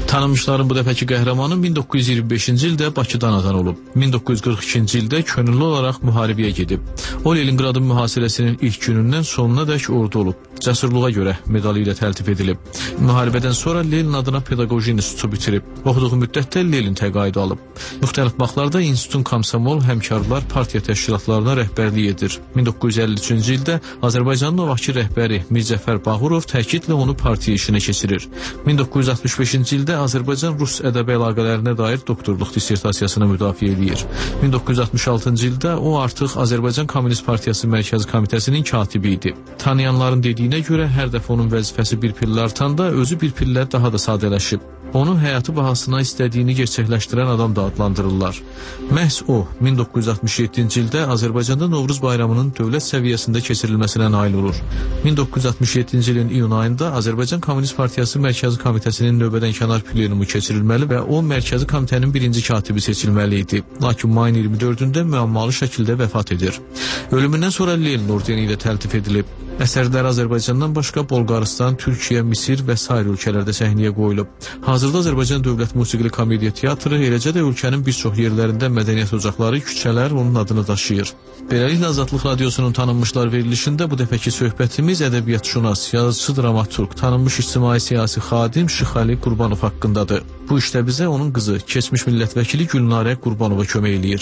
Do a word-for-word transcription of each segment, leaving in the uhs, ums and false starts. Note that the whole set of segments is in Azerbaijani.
Tanınmışların bu dəfəki qəhrəmanı min doqquz yüz iyirmi beşinci ildə Bakıda anadan olub. min doqquz yüz qırx ikinci ildə könüllü olaraq müharibəyə gedib. O, Leningradın mühasirəsinin ilk günündən sonuna dək ordu olub. Cəsurluğa görə medalı ilə təltif edilib. Müharibədən sonra Lenin adına pedaqoji institutu bitirib. Oxuduğu müddətdə Lenin təqaüdü alıb. Müxtəlif vaxtlarda institutun komsomol, həmkarlar, partiya təşkilatlarına rəhbərlik edir. min doqquz yüz əlli üçüncü ildə Azərbaycanın o vaxtki rəhbəri Mirzəfər Bağırov təkidlə onu partiya işinə keçirir. min doqquz yüz altmış beşinci ildə Azərbaycan-Rus ədəbi əlaqələrinə dair doktorluq dissertasiyasını müdafiə edir. min doqquz yüz altmış altıncı ildə o artıq Azərbaycan Komünist Partiyası Mərkəzi Komitəsinin katibi idi. Tanıyanların dediyinə görə hər dəfə onun vəzifəsi bir pillə artanda özü bir pillə daha da sadələşib. Onu həyatı bahasına istədiyini gerçəkləşdirən adam da adlandırırlar. Məhz o, min doqquz yüz altmış yeddinci ildə Azərbaycanda Novruz bayramının dövlət səviyyəsində keçirilməsinə nail olur. min doqquz yüz altmış yeddinci ilin iyun ayında Azərbaycan Komünist Partiyası Mərkəzi Komitəsinin növbədən kənar plenumu keçirilməli və o, Mərkəzi Komitənin birinci katibi seçilməli idi. Lakin mayın iyirmi dördündə müəmmalı şəkildə vəfat edir. Ölümündən sonra Lenin ordeni ilə təltif edilib. Əsərlər Azərbaycandan başqa Bolqarıstan, Türkiyə, Misir və sair ölkələrdə səhnəyə qoyulub. Hazırda Azərbaycan Dövlət Musiqili Komediya Teatrı, eləcə də ölkənin bir çox yerlərində mədəniyyət ocaqları, küçələr onun adını daşıyır. Beləliklə, Azadlıq Radiosunun tanınmışlar verilişində bu dəfəki söhbətimiz ədəbiyyatşünas, yazıcı, dramaturq, tanınmış ictimai-siyasi xadim Şıxəli Qurbanov haqqındadır. Bu işdə bizə onun qızı, keçmiş millət vəkili Gülnarə Qurbanova kömək eləyir.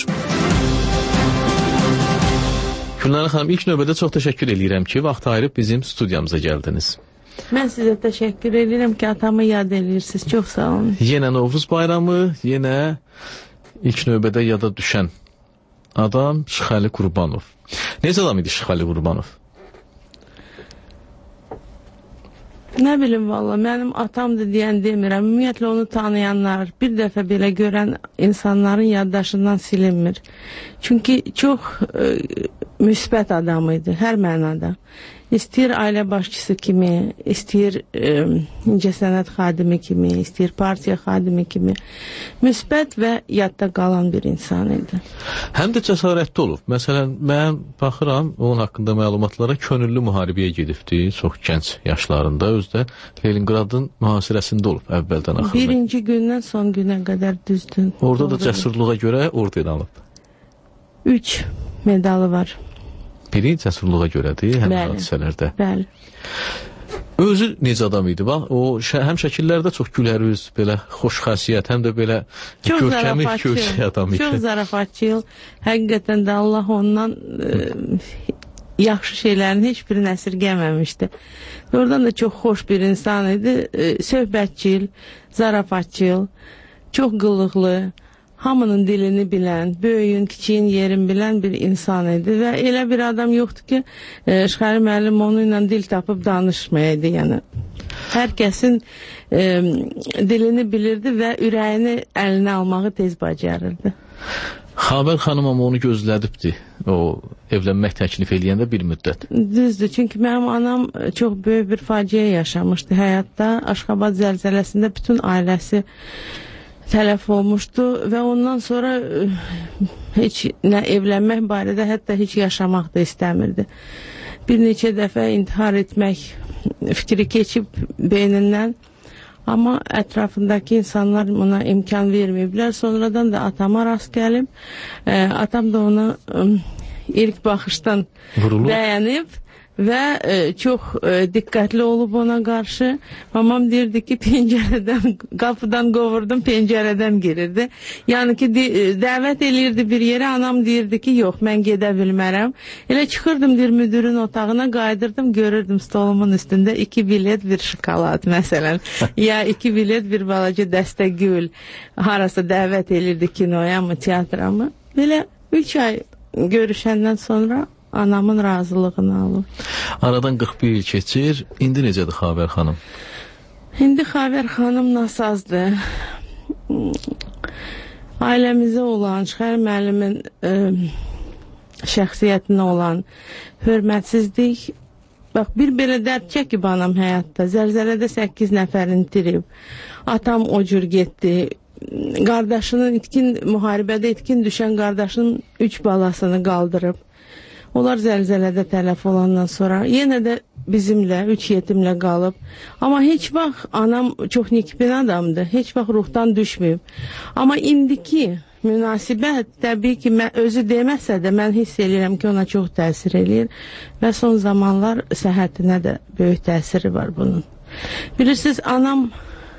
Gülnarə xanım, ilk növbədə çox təşəkkür edirəm ki, vaxt ayırıb bizim studiyamıza gəldiniz. Mən sizə təşəkkür edirəm ki, atamı yad edirsiniz. Çox sağ olun. Yenə Novruz bayramı, yenə ilk növbədə yada düşən adam Şıxəli Qurbanov. Necə adam idi Şıxəli Qurbanov? Nə bilim valla, mənim atamdır deyən demirəm. Ümumiyyətlə onu tanıyanlar, bir dəfə belə görən insanların yaddaşından silinmir. Çünki çox e, müsbət adam idi, hər mənada. İstəyir ailə başçısı kimi, istəyir e, incəsənət xadimi kimi, istəyir partiya xadimi kimi müsbət və yadda qalan bir insan idi. Həm də cəsarətli olub. Məsələn, mən baxıram onun haqqında məlumatlara, könüllü müharibəyə gedibdi, çox gənc yaşlarında, özdə Leningradın mühasirəsində olub əvvəldən axırına. Birinci gündən son günə qədər düzdür. Orada da cəsurluğa görə orden alıb. Üç medalı var. Biri cəsurluğa görədir, həm bəli, hadisələrdə. Bəli. Özü necə adam idi? Bax, o şə, həm şəkillərdə çox gülərüz, belə xoş xasiyyət, həm də belə görkəmi, görsək adam idi. Çox zarafatçıl. Həqiqətən də Allah ondan e, yaxşı şeylərin heç birini əsirgəməmişdi. Oradan da çox xoş bir insan idi. E, söhbətçil, zarafatçıl, çox qıllıqlı, hamının dilini bilən, böyüyün, kiçiyin yerin bilən bir insan idi və elə bir adam yoxdur ki, e, Şıxəli müəllim onunla dil tapıb danışmayaydı, yəni. Hər kəsin e, dilini bilirdi və ürəyini əlinə almağı tez bacarırdı. Xavər xanım amma onu gözlədibdi, o evlənmək təklif eləyəndə bir müddət. Düzdür, çünki mənim anam çox böyük bir faciə yaşamışdı həyatda. Aşxabad zəlzələsində bütün ailəsi tələf olmuşdu və ondan sonra heç nə evlənmək barədə, hətta heç yaşamaq da istəmirdi. Bir neçə dəfə intihar etmək fikri keçib beynindən, amma ətrafındakı insanlar ona imkan verməyiblər. Sonradan da atama rast gəlib, e, atam da onu e, ilk baxışdan Vurulur. bəyənib və e, çox e, diqqətli olub ona qarşı. Mamam deyirdi ki, pəncərədən, qapıdan qovurdum, pəncərədən girirdi. Yəni ki, dəvət elirdi bir yerə, anam deyirdi ki, yox, mən gedə bilmərəm. Elə çıxırdım, deyir, müdürün otağına qaydırdım, görürdüm stolumun üstündə iki bilet, bir şokolad, məsələn. Ya iki bilet, bir balaca dəstə gül, harasa dəvət elirdi kinoya mı, teatra mı. Belə üç ay görüşəndən sonra anamın razılığını alır. Aradan qırx bir il keçir. İndi necədir Xavər xanım? İndi Xavər xanım nasazdır. Ailəmizə olan, Şıxəli müəllimin e, şəxsiyyətinə olan hörmətsizlik. Bax, bir belə dərd çəkib anam həyatda. Zəlzələdə səkkiz nəfərini itirib. Atam o cür getdi. Qardaşının itkin, müharibədə itkin düşən qardaşının üç balasını qaldırıb. Onlar zəlzələdə tələf olandan sonra yenə də bizimlə, üç yetimlə qalıb. Amma heç vaxt anam çox nikbin adamdır. Heç vaxt ruhdan düşməyib. Amma indiki münasibət təbii ki, mən, özü deməsə də mən hiss edirəm ki, ona çox təsir eləyir və son zamanlar səhhətinə də böyük təsiri var bunun. Bilirsiniz, anam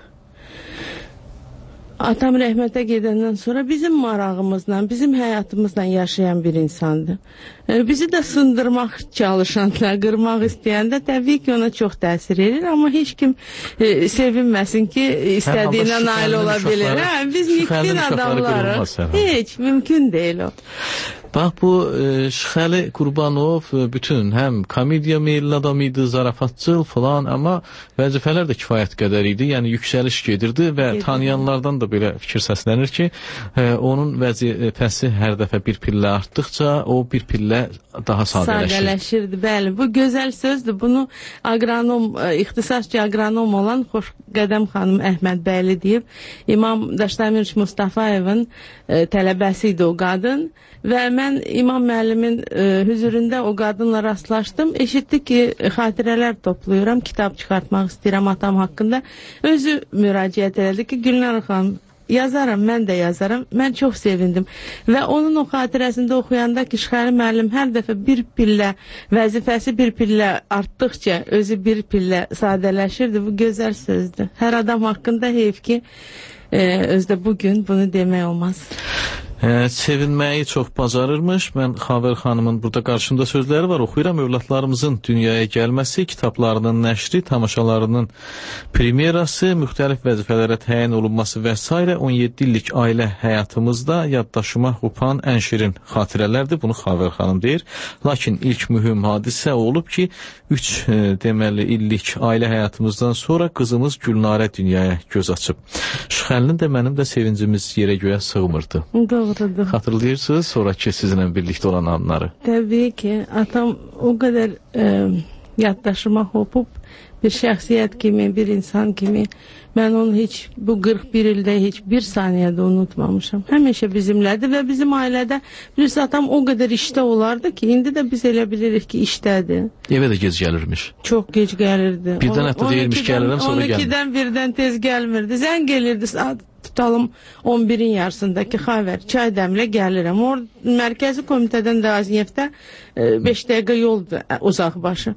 atam rəhmətə gedəndən sonra bizim marağımızla, bizim həyatımızla yaşayan bir insandır. E, bizi də sındırmaq çalışanlar, qırmaq istəyəndə təbii ki, ona çox təsir edir, amma heç kim e, sevinməsin ki, istədiyinə nail ola bilir. Hə, biz nikbin adamlarıq. Heç, mümkün deyil o. Bax, bu e, Şıxəli Qurbanov e, bütün həm komediya meyilli adam idi, zarafatçıl falan, amma vəzifələr də kifayət qədər idi, yəni yüksəliş gedirdi və Gedir. tanıyanlardan da belə fikir səslənir ki, e, onun vəzifəsi hər dəfə bir pillə artdıqca o bir pillə daha sadələşirdi. Sadələşirdi, bəli. Bu gözəl sözdür. Bunu aqronom, ixtisasçı aqronom olan Xoşqədəm xanım Əhmədbəyli deyib. İmam Daşdəmir Mustafayevin e, tələbəsi idi o qadın və mən İmam müəllimin e, hüzurunda o qadınla rastlaşdım. Eşitdi ki, xatirələr toplayıram, kitab çıxartmaq istəyirəm atam haqqında. Özü müraciət elədi ki, Gülnar xanım, yazaram, mən də yazaram. Mən çox sevindim. Və onun o xatirəsində oxuyanda ki, Şıxəli müəllim hər dəfə bir pillə, vəzifəsi bir pillə artdıqca özü bir pillə sadələşirdi. Bu gözəl sözdür. Hər adam haqqında heyf ki, e, özdə bugün bunu demək olmaz. Hə, sevinməyi çox bacarırmış. Mən Xavər xanımın burada qarşımda sözləri var. Oxuyuram. Övladlarımızın dünyaya gəlməsi, kitablarının nəşri, tamaşalarının premyerası, müxtəlif vəzifələrə təyin olunması və s. on yeddi illik ailə həyatımızda yaddaşıma upan ən şirin xatirələrdir. Bunu Xavər xanım deyir. Lakin ilk mühüm hadisə olub ki, üç e, deməli illik ailə həyatımızdan sonra qızımız Gülnarə dünyaya göz açıb. Şıxəlinin də mənim də sevincimiz yerə göyə sığmırdı. Doğrudur. Xatırlayırsınız sonraki sizinlə birlikdə olan anları? Təbii ki, atam o qədər e, yaddaşıma hopub bir şəxsiyyət kimi, bir insan kimi mən onu heç bu qırx bir ildə heç bir saniyədə unutmamışam. Həmişə bizimlədir və bizim ailədə bilirsiniz, atam o qədər işdə olardı ki, indi də biz elə bilirik ki, işdədir. Evə də gec gəlirmiş. Çox gec gəlirdi. Birdən hətta deyirmiş gəlirəm, sonra gəlmir. on ikidən birdən tez gəlmirdi. Zəng gelirdi saat tutalım on birin yarısındakı Xavər, çay dəmlə gəlirəm. Or mərkəzi komitədən də Aziyevdə beş dəqiqə yoldur uzaqbaşı.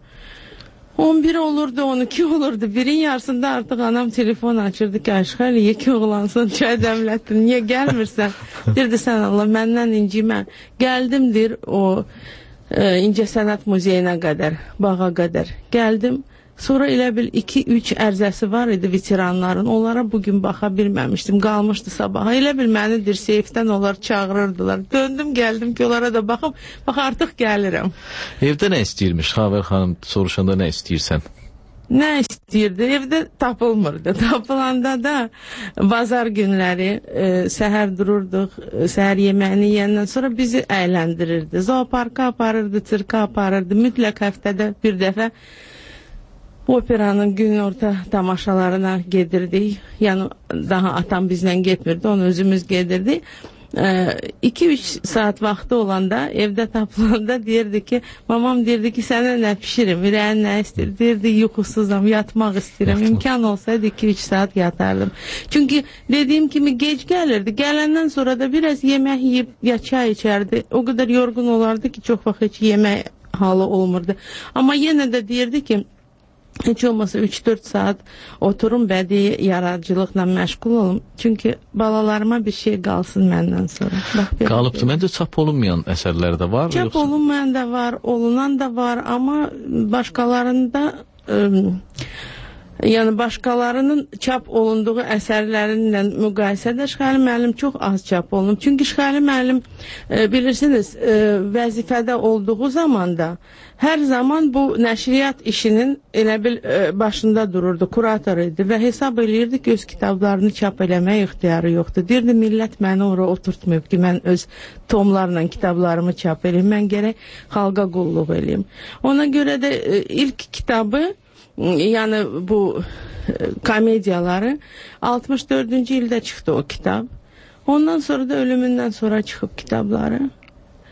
on bir olurdu, on iki olurdu. Birin yarısında artıq anam telefon açırdı ki, Ayşəli, yeki oğlansın, çay dəmlətdin, niyə gəlmirsən? Dirdi, sən Allah, məndən incimə. Gəldim, deyir, o e, İncəsənət muzeyinə qədər, bağa qədər. Gəldim. Sonra elə bil iki üç ərzəsi var idi veteranların. Onlara bugün baxa bilməmişdim. Qalmışdı sabaha. Elə bil məni dirseyfdən onlar çağırırdılar. Döndüm, gəldim ki, onlara da baxım. Bax, artıq gəlirəm. Evdə nə istəyirmiş? Xavər xanım soruşanda nə istəyirsən? Nə istəyirdi? Evdə tapılmırdı. Tapılanda da bazar günləri e, səhər dururduq. E, səhər yeməyini yiyəndən sonra bizi əyləndirirdi. Zooparka aparırdı, sirka aparırdı. Mütləq həftədə bir dəfə operanın gün orta tamaşalarına gedirdik. Yəni daha atam bizlə getmirdi, onu özümüz gedirdik. iki üç saat vaxtı olanda, evdə tapılanda deyirdi ki, mamam deyirdi ki, sənə nə pişirim, ürəyin nə istəyir? Deyirdi, yuxusuzam, yatmaq istəyirəm. İmkan olsaydı iki üç saat yatardım. Çünki dediyim kimi gec gəlirdi. Gələndən sonra da biraz yemək yiyib ya çay içərdi. O qədər yorğun olardı ki, çox vaxt heç yemək halı olmurdu. Amma yenə də deyirdi ki, heç olmasa üç dörd saat oturum, bədii yaradıcılıqla məşğul olum. Çünki balalarıma bir şey qalsın məndən sonra. Qalıbdır. Məncə çap olunmayan əsərlər də var. Çap yoxsa... olunmayan da var, olunan da var, amma başqalarında ıı, yəni başqalarının çap olunduğu əsərlərinlə müqayisədə Şıxəli müəllim çox az çap olunub. Çünki Şıxəli müəllim e, bilirsiniz, e, vəzifədə olduğu zamanda hər zaman bu nəşriyyat işinin elə bil e, başında dururdu, kurator idi və hesab eləyirdi ki, öz kitablarını çap eləmək ixtiyarı yoxdur. Deyirdi, millət məni ora oturtmayıb ki, mən öz tomlarla kitablarımı çap eləyim, mən gərək xalqa qulluq eləyim. Ona görə də e, ilk kitabı, yəni bu e, komediyaları altmış dördüncü ildə çıxdı o kitab. Ondan sonra da ölümündən sonra çıxıb kitabları.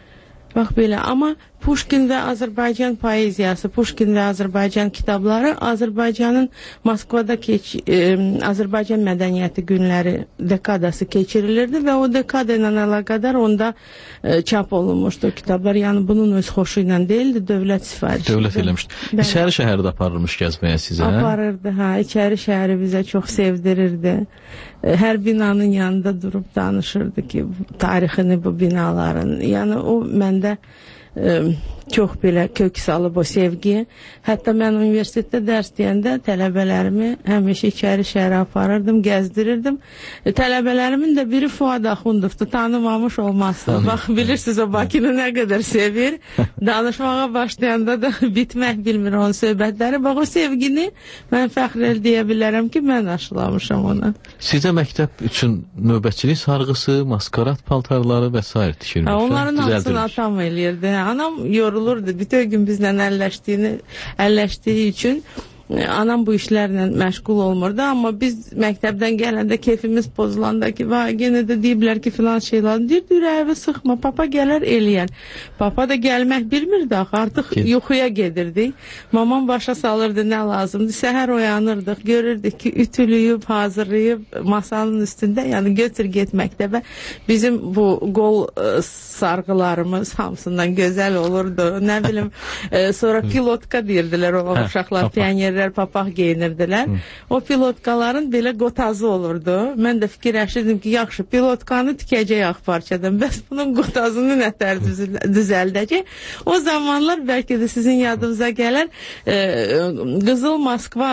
Bax belə, amma Puşkin və Azərbaycan poeziyası, Puşkin və Azərbaycan kitabları Azərbaycanın Moskvada keç, e, Azərbaycan mədəniyyəti günləri dekadası keçirilirdi və o dekada ilə əlaqədar onda e, çap olunmuşdu kitablar. Yəni bunun öz xoşu ilə deyildi, dövlət sifarişi. Dövlət eləmişdi. İçəri şəhərdə aparılmış gəzməyə sizə? Aparırdı, hə. İçəri şəhəri bizə çox sevdirirdi. Hər binanın yanında durub danışırdı ki, tarixini bu binaların. Yəni o məndə e, çox belə kök salıb o sevgi. Hətta mən universitetdə dərs deyəndə tələbələrimi həmişə içəri şəhərə aparırdım, gəzdirirdim. E, tələbələrimin də biri Fuad Axundovdur, tanımamış olmazsın. Bax, bilirsiniz o Bakını nə qədər sevir. Danışmağa başlayanda da bitmək bilmir onun söhbətləri. Bax, o sevgini mən fəxr eləyə bilərəm ki, mən aşılamışam ona. Sizə məktəb üçün növbətçilik sarğısı, maskarat paltarları və s. tikilmiş. Onların hamısını atam eləyirdi. Anam yorulurdu. Bütün gün bizlə əlləşdiyini, əlləşdiyi üçün anam bu işlərlə məşğul olmurdu, amma biz məktəbdən gələndə keyfimiz pozulanda ki, vay, yenə də deyiblər ki, filan şeylər, deyir, ürəyi sıxma, papa gələr eləyər. Papa da gəlmək bilmirdi axı, artıq Ki? yuxuya gedirdik. Mamam başa salırdı nə lazımdır, səhər oyanırdıq, görürdük ki, ütülüyüb, hazırlayıb masanın üstündə, yəni götür get məktəbə. Bizim bu qol ə, sarğılarımız hamısından gözəl olurdu, nə bilim, ə, sonra pilotka deyirdilər o uşaqlar, pionerlər papaq geyinirdilər. Hı. O pilotkaların belə qotazı olurdu. Mən də fikirləşirdim ki, yaxşı, pilotkanı tikəcəyək parçadan. Bəs bunun qotazını nətər düzəldəcək? O zamanlar bəlkə də sizin yadınıza gələr, e, Qızıl Moskva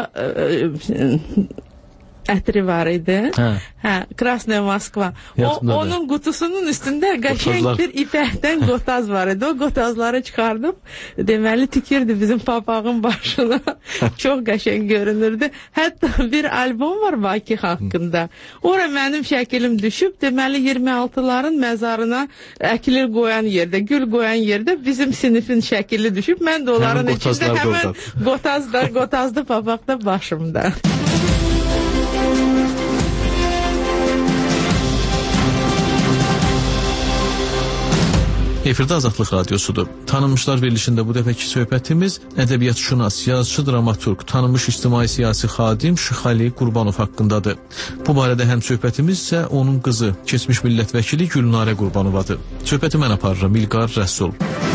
e, ətri var idi. Hə. Hə, Krasnaya Moskva. O, onun qutusunun üstündə qəşəng bir ipəkdən qotaz var idi. O qotazları çıxardıb, deməli, tikirdi bizim papağın başına. Çox qəşəng görünürdü. Hətta bir albom var Bakı haqqında. Ora mənim şəkilim düşüb, deməli, iyirmi altıların məzarına əkilir qoyan yerdə, gül qoyan yerdə bizim sinifin şəkili düşüb. Mən də onların içində həmən qotazda, qotazda papaqda başımda. Efirdə Azadlıq Radiosudur. Tanınmışlar verilişində bu dəfəki söhbətimiz ədəbiyyatşünas, yazıcı, dramaturq, tanınmış ictimai-siyasi xadim Şıxali Qurbanov haqqındadır. Bu barədə həm söhbətimiz isə onun qızı, keçmiş millət vəkili Gülnarə Qurbanovadır. Söhbəti mən aparıram, İlqar Rəsul.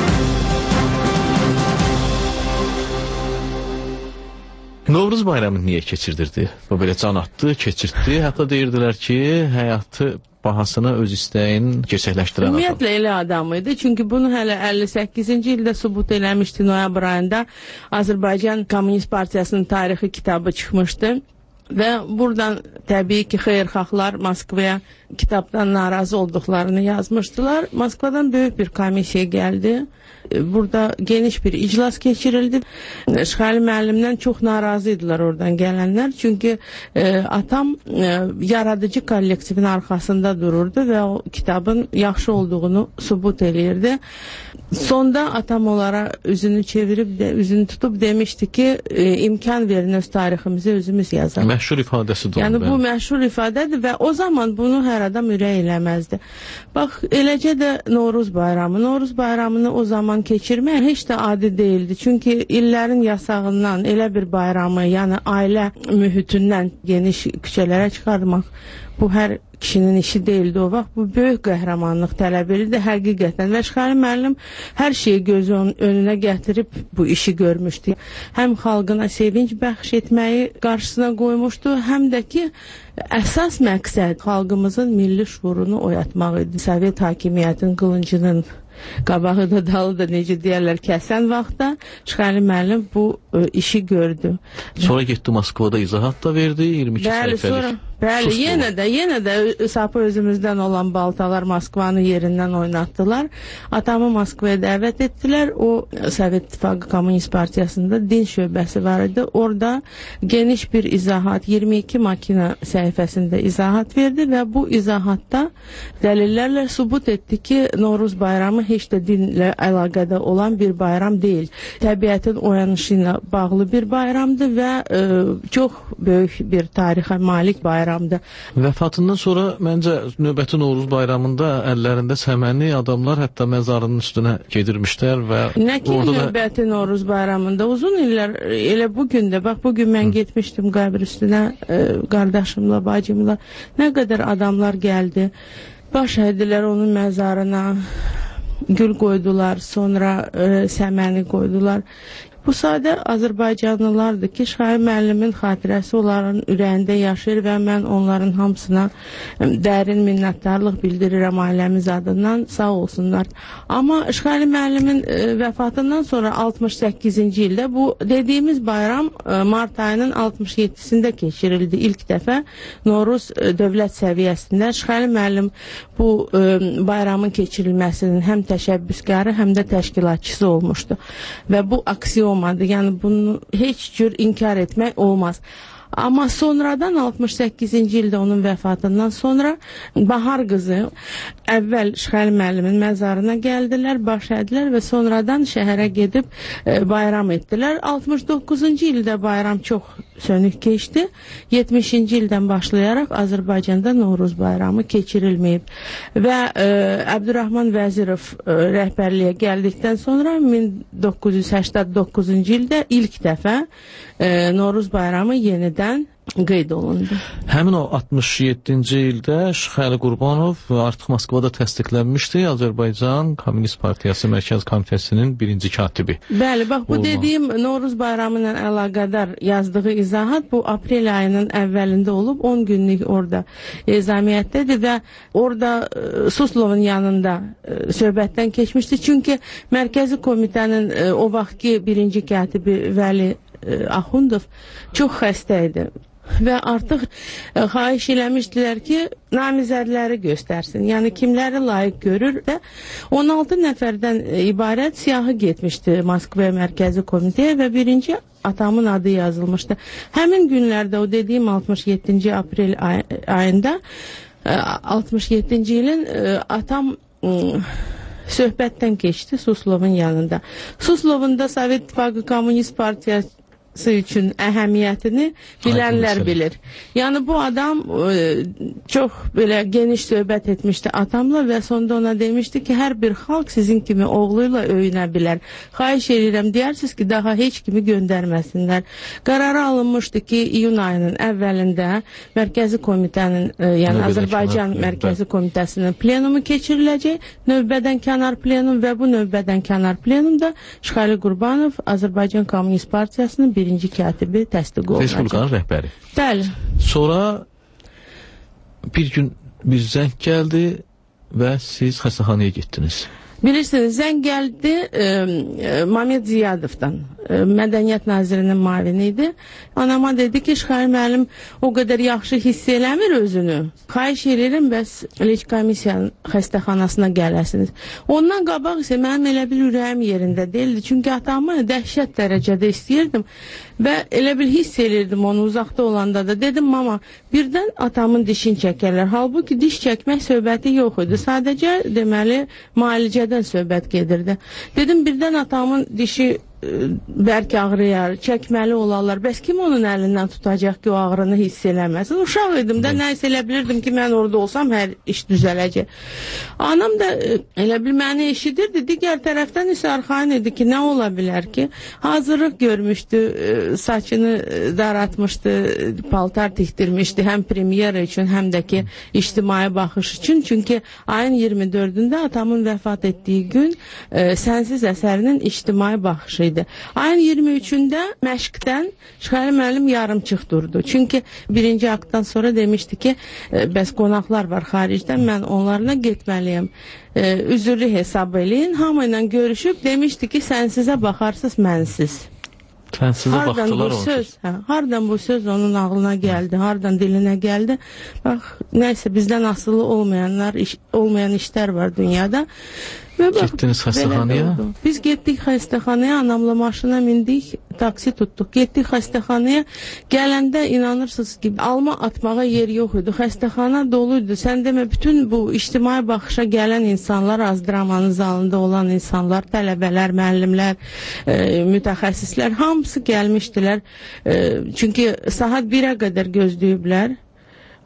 Novruz bayramını niyə keçirdirdi? Bu belə can atdı, keçirtdi. Hətta deyirdilər ki, həyatı bahasına öz istəyin gerçəkləşdirən adam. Ümumiyyətlə elə adam idi. Çünki bunu hələ əlli səkkizinci ildə sübut eləmişdi. Noyabr ayında Azərbaycan Komünist Partiyasının tarixi kitabı çıxmışdı. Və buradan təbii ki, xeyirxahlar Moskvaya kitabdan narazı olduqlarını yazmışdılar. Moskvadan böyük bir komissiya gəldi. Burada geniş bir iclas keçirildi. Şıxali müəllimdən çox narazı idilər oradan gələnlər. Çünki e, atam e, yaradıcı kollektivin arxasında dururdu və o kitabın yaxşı olduğunu sübut eləyirdi. Sonda atam onlara üzünü çevirib, de, üzünü tutub demişdi ki, e, imkan verin öz tariximizi özümüz yazalım. Məşhur ifadəsidir. Yəni bu məşhur ifadədir və o zaman bunu hər adam ürək eləməzdi. Bax, eləcə də Novruz bayramı. Novruz bayramını o zaman keçirmək heç də adi deyildi. Çünki illərin yasağından elə bir bayramı, yəni ailə mühitindən geniş küçələrə çıxarmaq, bu hər kişinin işi deyildi o vaxt. Bu böyük qəhrəmanlıq tələb edirdi həqiqətən. Və Şıxali müəllim hər şeyi gözü önünə gətirib bu işi görmüşdü. Həm xalqına sevinç bəxş etməyi qarşısına qoymuşdu, həm də ki, əsas məqsəd xalqımızın milli şuurunu oyatmaq idi. Sovet hakimiyyətin qılıncının qabağı da dalı da necə deyərlər kəsən vaxtda Şıxali müəllim bu ə, işi gördü. Sonra getdi Moskvada izahat da verdi, iyirmi iki bəli, səhifəlik. Sonra, bəli, Sustu. yenə də, yenə də sapı özümüzdən olan baltalar Moskvanı yerindən oynatdılar. Atamı Moskvaya dəvət etdilər. O Sovet İttifaqı Komünist Partiyasında din şöbəsi var idi. Orada geniş bir izahat, iyirmi iki makina səhifəsində izahat verdi və bu izahatda dəlillərlə sübut etdi ki, Novruz bayramı heç də dinlə əlaqədə olan bir bayram deyil. Təbiətin oyanışı ilə bağlı bir bayramdır və e, çox böyük bir tarixə malik bayram bayramdır. Vəfatından sonra məncə növbəti Novruz bayramında əllərində səməni adamlar hətta məzarının üstünə gedirmişlər və nə ki orada növbəti Novruz bayramında uzun illər elə bu gün də bax bu gün mən Hı. getmişdim qəbr üstünə e, qardaşımla, bacımla. Nə qədər adamlar gəldi. Baş əydilər onun məzarına. Gül qoydular, sonra e, səməni qoydular. Bu sadə Azərbaycanlılardır ki, Şahin müəllimin xatirəsi onların ürəyində yaşayır və mən onların hamısına dərin minnətdarlıq bildirirəm ailəmiz adından, sağ olsunlar. Amma Şahin müəllimin e, vəfatından sonra altmış səkkizinci ildə bu dediyimiz bayram e, mart ayının altmış yeddisində keçirildi. İlk dəfə Novruz e, dövlət səviyyəsində Şahin müəllim bu e, bayramın keçirilməsinin həm təşəbbüskarı, həm də təşkilatçısı olmuşdu. Və bu aksiyon olmadı. Yəni bunu heç cür inkar etmək olmaz. Amma sonradan altmış səkkizinci ildə onun vəfatından sonra Bahar qızı əvvəl Şahin müəllimin məzarına gəldilər, baş ədilər və sonradan şəhərə gedib e, bayram etdilər. altmış doqquzuncu ildə bayram çox sönük keçdi. yetmişinci ildən başlayaraq Azərbaycanda Novruz bayramı keçirilməyib. Və e, Əbdürrahman Vəzirov e, rəhbərliyə gəldikdən sonra min doqquz yüz səkksən doqquzuncu ildə ilk dəfə e, Novruz bayramı yenidən qeyd olundu. Həmin o altmış yeddinci ildə Şıxəli Qurbanov artıq Moskvada təsdiqlənmişdi. Azərbaycan Komünist Partiyası Mərkəz Komitəsinin birinci katibi. Bəli, bax bu olma. Dediyim Novruz bayramı ilə əlaqədar yazdığı izahat bu aprel ayının əvvəlində olub, on günlük orada ezamiyyətdədir və orada e, Suslovun yanında e, söhbətdən keçmişdi. Çünki Mərkəzi Komitənin e, o vaxtki birinci katibi Vəli e, Axundov çox xəstə idi. Və artıq e, xahiş eləmişdilər ki, namizədləri göstərsin. Yəni kimləri layiq görür və on altı nəfərdən e, ibarət siyahı getmişdi Moskva Mərkəzi Komitəyə və birinci atamın adı yazılmışdı. Həmin günlərdə o dediyim altmış yeddinci aprel ay ayında e, altmış yeddinci ilin e, atam e, söhbətdən keçdi Suslovun yanında. Suslovun da Sovet İttifaqı Komünist Partiyası üçün əhəmiyyətini bilənlər bilir. Yəni bu adam e, çox belə geniş söhbət etmişdi atamla və sonda ona demişdi ki, hər bir xalq sizin kimi oğluyla öyünə bilər. Xahiş edirəm, deyərsiniz ki, daha heç kimi göndərməsinlər. Qərarı alınmışdı ki, iyun ayının əvvəlində Mərkəzi Komitənin, e, yəni növbədən Azərbaycan kənar, Mərkəzi Komitəsinin plenumu keçiriləcək, növbədən kənar plenum və bu növbədən kənar plenumda Şıxəli Qurbanov Azərbaycan Komünist Partiyasının birinci katibi təsdiq olunacaq. Respublikanın rəhbəri. Bəli. Sonra bir gün bir zəng gəldi və siz xəstəxanaya getdiniz. Bilirsiniz, zəng gəldi e, e, Mamed Ziyadovdan, e, Mədəniyyət Nazirinin müavini idi. Anama dedi ki, Şahin müəllim o qədər yaxşı hiss eləmir özünü. Xahiş edirəm, bəs Leç komissiyanın xəstəxanasına gələsiniz. Ondan qabaq isə mənim elə bir ürəyim yerində deyildi. Çünki atamı dəhşət dərəcədə istəyirdim və elə bir hiss edirdim onu uzaqda olanda da. Dedim, mama, birdən atamın dişini çəkərlər. Halbuki diş çəkmək söhbəti yox idi. Sadəcə, deməli, müalicədən söhbət gedirdi. Dedim, birdən atamın dişi bəlkə ağrıyar, çəkməli olarlar. Bəs kim onun əlindən tutacaq ki, o ağrını hiss eləməsin? Uşaq idim də, nəyisə elə bilirdim ki, mən orada olsam hər iş düzələcək. Anam da elə bil məni eşidirdi. Digər tərəfdən isə arxain idi ki, nə ola bilər ki? Hazırlıq görmüşdü, saçını daratmışdı, paltar tikdirmişdi, həm premyera üçün, həm də ki, ictimai baxış üçün. Çünki ayın iyirmi dördündə atamın vəfat etdiyi gün e, Sənsiz əsərinin ictimai baxışı idi. Ayın iyirmi üçündə məşqdən Şıxəli müəllim yarımçıq durdu. Çünki birinci aktdan sonra demişdi ki, e, bəs qonaqlar var xaricdən, mən onlarla getməliyim. E, üzürlü hesab eləyin. Hamı ilə görüşüb demişdi ki, sənsizə baxarsız, mənsiz. Sənsizə hardan bu söz, hə, hardan bu söz onun ağlına gəldi, hardan dilinə gəldi. Bax, nəysə bizdən asılı olmayanlar, iş, olmayan işlər var dünyada. Getdiniz xəstəxanaya? Biz getdik xəstəxanaya, anamla maşına mindik, taksi tutduq. Getdik xəstəxanaya, gələndə inanırsınız ki, alma atmağa yer yox idi. Xəstəxana doluydu. Sən demə, bütün bu ictimai baxışa gələn insanlar, azdramanın zalında olan insanlar, tələbələr, müəllimlər, e, mütəxəssislər, hamısı gəlmişdilər. E, çünki saat birə qədər gözləyiblər.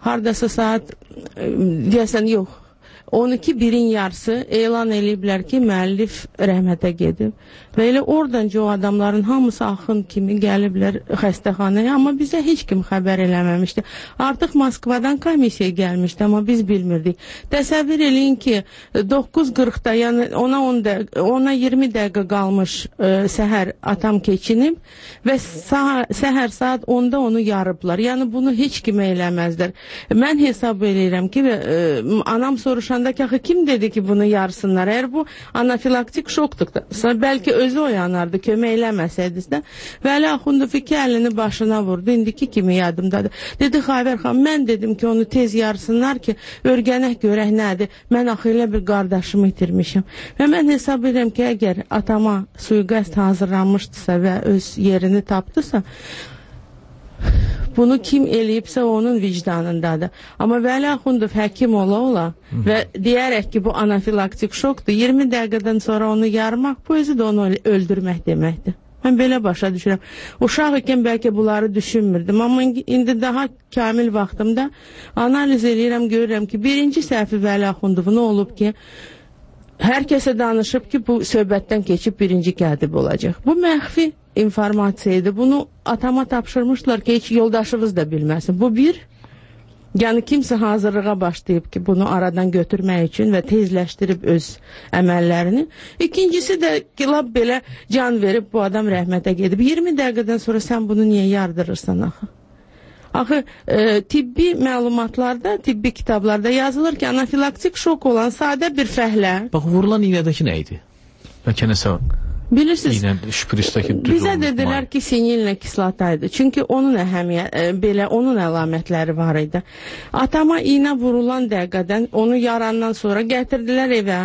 hardasa saat e, deyəsən yox. on iki birin yarısı elan eləyiblər ki, müəllif rəhmətə gedib. Və elə oradanca o adamların hamısı axın kimi gəliblər xəstəxanaya, amma bizə heç kim xəbər eləməmişdi. Artıq Moskvadan komissiya gəlmişdi, amma biz bilmirdik. Təsəvvür eləyin ki, doqquz qırxda, yəni ona, on dəqiqə, ona iyirmi dəqiqə qalmış e, səhər atam keçinib və sah səhər saat onda onu yarıblar. Yəni bunu heç kimə eləməzlər. Mən hesab eləyirəm ki, e, anam soruşanda ki, axı kim dedi ki, bunu yarsınlar? Əgər bu anafilaktik şokdursa, bəlkə özü oyanardı, kömək eləməsəydiniz də. Vəli Axundov iki əlini başına vurdu, indiki kimi yadımdadır. Dedi, Xavər xan, mən dedim ki, onu tez yarsınlar ki, örgənək görək nədir? Mən axı elə bir qardaşımı itirmişim. Və mən hesab edirəm ki, əgər atama suiqəst hazırlanmışdısa və öz yerini tapdısa, bunu kim eləyibsə onun vicdanındadır. Amma Vəli Axundov həkim ola ola və deyərək ki, bu anafilaktik şokdur, iyirmi dəqiqədən sonra onu yarmaq, bu özü də onu öldürmək deməkdir. Mən belə başa düşürəm. Uşaq ikən bəlkə bunları düşünmürdüm, amma indi daha kamil vaxtımda analiz eləyirəm, görürəm ki, birinci səhvi Vəli Axundovun olub ki, hər kəsə danışıb ki, bu söhbətdən keçib birinci kətib olacaq. Bu məxfi informasiyaydı. Bunu atama tapşırmışlar ki, heç yoldaşınız da bilməsin. Bu bir, yəni kimsə hazırlığa başlayıb ki, bunu aradan götürmək üçün və tezləşdirib öz əməllərini. İkincisi də ki, lab belə can verib bu adam rəhmətə gedib. iyirmi dəqiqədən sonra sən bunu niyə yardırırsan axı? Axı, e, tibbi məlumatlarda, tibbi kitablarda yazılır ki, anafilaktik şok olan sadə bir fəhlə. Bax, vurulan iynədəki nə idi? Bəlkə nəsə bilirsiniz, bizə dedilər ki, sinillə kislataydı. Çünki onun əhəmiyyət, e, belə onun əlamətləri var idi. Atama iynə vurulan dəqiqədən, onu yarandan sonra gətirdilər evə.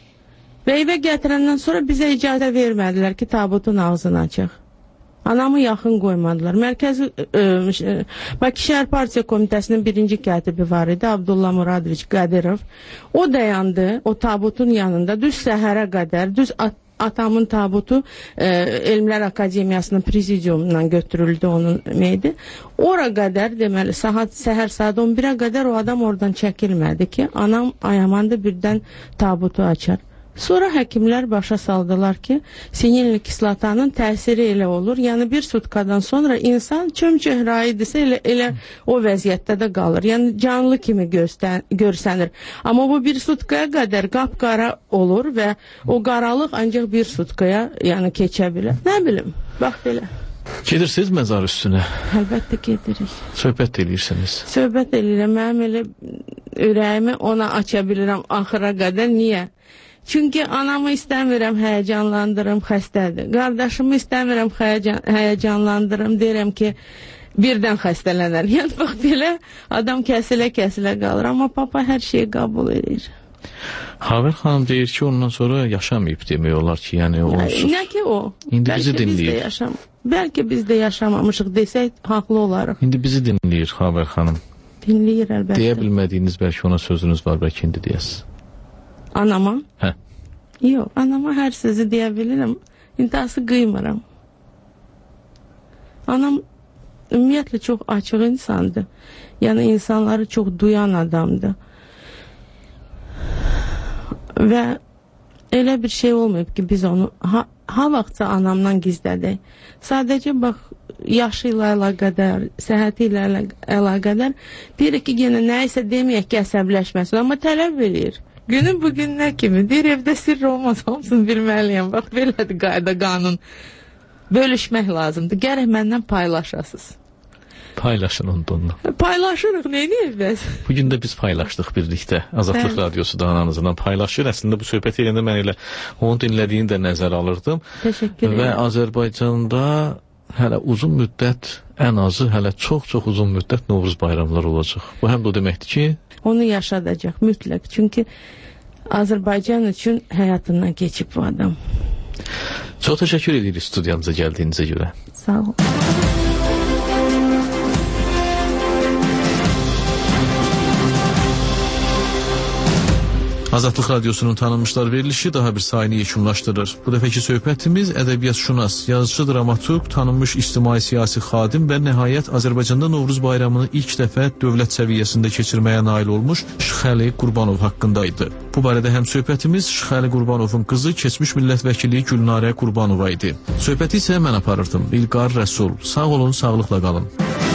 Və evə gətirəndən sonra bizə icazə vermədilər ki, tabutun ağzını açıq. Anamı yaxın qoymadılar. Mərkəzi e, Bakı Şəhər Partiya Komitəsinin birinci katibi var idi, Abdullah Muradoviç Qadirov. O dayandı, o tabutun yanında, düz səhərə qədər, düz at atamın tabutu e, Elmlər Akademiyasının prezidiumundan götürüldü onun meydi. Ora qədər, deməli, saat, səhər saat on birə qədər o adam oradan çəkilmədi ki, anam ayamanda birdən tabutu açar. Sonra həkimlər başa saldılar ki, sinilli kislatanın təsiri elə olur. Yəni bir sutkadan sonra insan çömçöhraidirsə elə, elə o vəziyyətdə də qalır. Yəni canlı kimi göstən, görsənir. Amma bu bir sutkaya qədər qapqara olur və o qaralıq ancaq bir sutkaya yəni keçə bilər. Nə bilim, bax belə. Gedirsiniz məzar üstünə? Əlbəttə gedirik. Söhbət edirsiniz? Söhbət edirəm. Mənim elə ürəyimi ona aça bilirəm axıra qədər. Niyə? Çünki anamı istəmirəm həyəcanlandırım, xəstədir. Qardaşımı istəmirəm həyəcan, həyəcanlandırım, deyirəm ki, birdən xəstələnər. Yəni, bax, belə adam kəsilə-kəsilə qalır. Amma papa hər şeyi qəbul edir. Xavər xanım deyir ki, ondan sonra yaşamayıb demək olar ki, yəni onsuz. Nə ki o? İndi Bəlkə bizi dinləyir. Biz yaşam Bəlkə biz də yaşamamışıq desək, haqlı olarıq. İndi bizi dinləyir Xavər xanım. Dinləyir əlbəttə. Deyə bilmədiyiniz bəlkə ona sözünüz var, bəlkə indi deyəsiz. Anama? Hə. Yox, anama hər sözü deyə bilirəm. İntihası qıymıram. Anam ümumiyyətlə çox açıq insandır. Yəni insanları çox duyan adamdır. Və elə bir şey olmayıb ki, biz onu ha, ha vaxtsa anamdan gizlədək. Sadəcə bax, yaşı ilə əlaqədar, səhhəti ilə əlaqədar deyir ki, yenə nəyisə deməyək ki, əsəbləşməsin, amma tələb edir. Günün bugün nə kimi? Deyir, evdə sirr olmaz, hamısını bilməliyəm. Bax, belədir qayda, qanun. Bölüşmək lazımdır. Gərək məndən paylaşasınız. Paylaşın onunla. Paylaşırıq, nə edəyik biz? Bugün də biz paylaşdıq birlikdə. Azadlıq Radiosu da ananızdan paylaşır. Əslində bu söhbət eləyəndə mən elə onu dinlədiyini də nəzərə alırdım. Təşəkkür ederim. Və Azərbaycanda hələ uzun müddət, ən azı hələ çox-çox uzun müddət Novruz bayramları olacaq. Bu həm də o deməkdir ki, onu yaşadacaq mütləq. Çünki Azərbaycan üçün həyatından keçib bu adam. Çox təşəkkür edirik studiyamıza gəldiyinizə görə. Sağ olun. Azadlıq Radiosunun tanınmışlar verilişi daha bir sayını yekunlaşdırır. Bu dəfəki söhbətimiz ədəbiyyatşünas, yazıcı, dramaturq, tanınmış ictimai-siyasi xadim və nəhayət Azərbaycanda Novruz bayramını ilk dəfə dövlət səviyyəsində keçirməyə nail olmuş Şıxəli Qurbanov haqqında idi. Bu barədə həm söhbətimiz Şıxəli Qurbanovun qızı, keçmiş millət vəkili Gülnarə Qurbanova idi. Söhbəti isə mən aparırdım. İlqar Rəsul. Sağ olun, sağlıqla qalın.